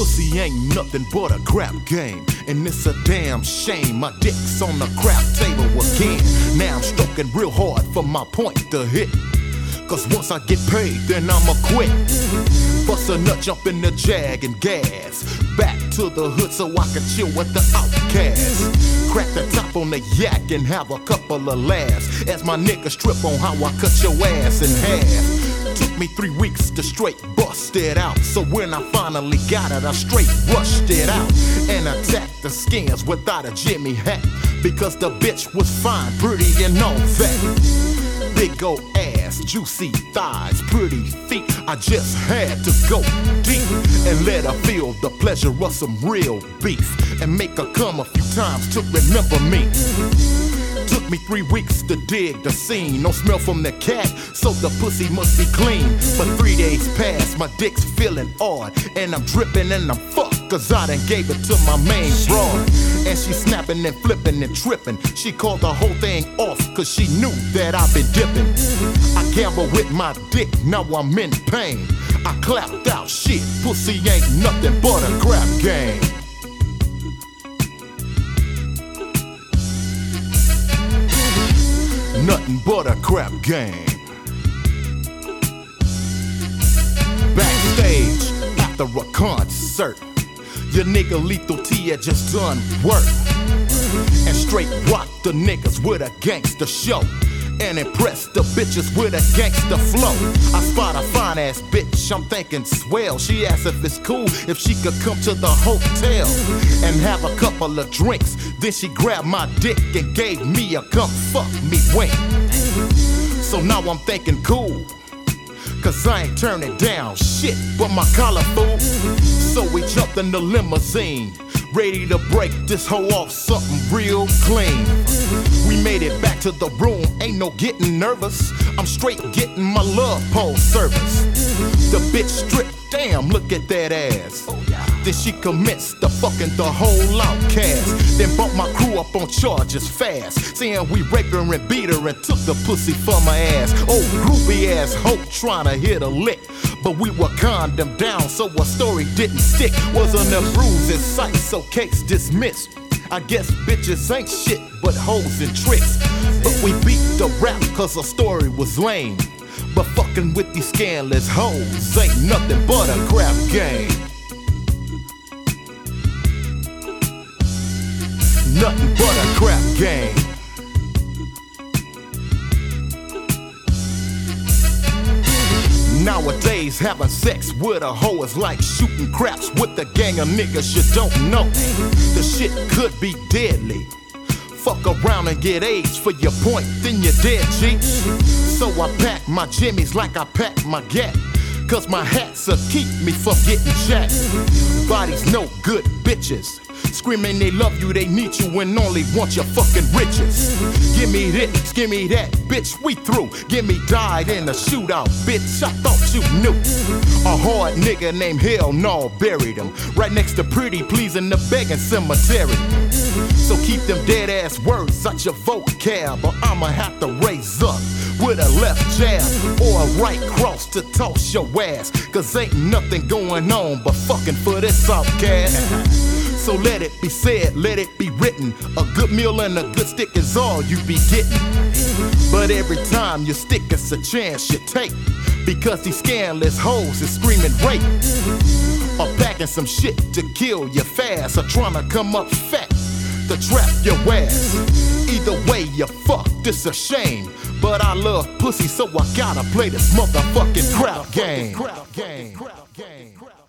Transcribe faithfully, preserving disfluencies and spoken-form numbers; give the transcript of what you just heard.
Pussy ain't nothing but a crap game, and it's a damn shame my dick's on the crap table again. Now I'm stroking real hard for my point to hit, cause once I get paid, then I'ma quit. Bust a nut, jump in the Jag and gas, back to the hood so I can chill with the outcasts. Crack the top on the yak and have a couple of laughs as my niggas trip on how I cut your ass in half. Took me three weeks to straight bust it out, so when I finally got it, I straight rushed it out and attacked the skins without a Jimmy hat, because the bitch was fine, pretty and all that. Big old ass, juicy thighs, pretty feet. I just had to go deep and let her feel the pleasure of some real beef, and make her come a few times to remember me. Took me three weeks to dig the scene. No smell from the cat, so the pussy must be clean. But three days passed, my dick's feeling odd, and I'm dripping and I'm fucked, cause I done gave it to my main broad. And she snapping and flipping and tripping. She called the whole thing off, cause she knew that I've been dipping. I gamble with my dick, now I'm in pain. I clapped out, shit, pussy ain't nothing but a crap game. Nothing but a crap game. Backstage after a concert, your nigga Lethal T had just done work and straight rocked the niggas with a gangster show and impressed the bitches with a gangster flow. I spot a fine ass bitch, I'm thinking swell. She asked if it's cool if she could come to the hotel and have a couple of drinks. Then she grabbed my dick and gave me a come fuck me wink. So now I'm thinking cool, cause I ain't turning down shit but my collar fool. So we jumped in the limousine, ready to break this hoe off something real clean. We made it back to the room, ain't no getting nervous. I'm straight getting my love pole service. The bitch stripped, damn, look at that ass. Then she commenced to fucking the whole outcast. Then bumped my crew up on charges fast, saying we raped her and beat her and took the pussy from her ass. Old groupie ass hoe trying to hit a lick, but we were condemned down, so our story didn't stick. Wasn't a bruise in sight, so case dismissed. I guess bitches ain't shit but hoes and tricks, but we beat the rap cause our story was lame. But fucking with these scandalous hoes ain't nothing but a crap game. Nothing but a crap game. Nowadays, having sex with a hoe is like shooting craps with a gang of niggas you don't know. The shit could be deadly. Fuck around and get AIDS for your point, then you're dead, G. So I pack my jimmies like I pack my gat, cause my hats'll keep me from getting jacked. Bodies no good bitches, screaming they love you, they need you, and only want your fucking riches. Give me this, give me that, bitch, we through. Give me died in a shootout, bitch, I thought you knew. A hard nigga named Hell No buried him right next to Pretty Please in the begging cemetery. So keep them dead ass words out your vocab, or I'ma have to raise up with a left jab or a right cross to toss your ass, cause ain't nothing going on but fucking for this outcast. So let it be said, let it be written, a good meal and a good stick is all you be getting. But every time you stick, it's a chance you take, because these scandalous hoes is screaming rape, or packing some shit to kill you fast, or trying to come up fat to trap your ass. Either way you fucked, it's a shame, but I love pussy, so I gotta play this motherfucking crap game.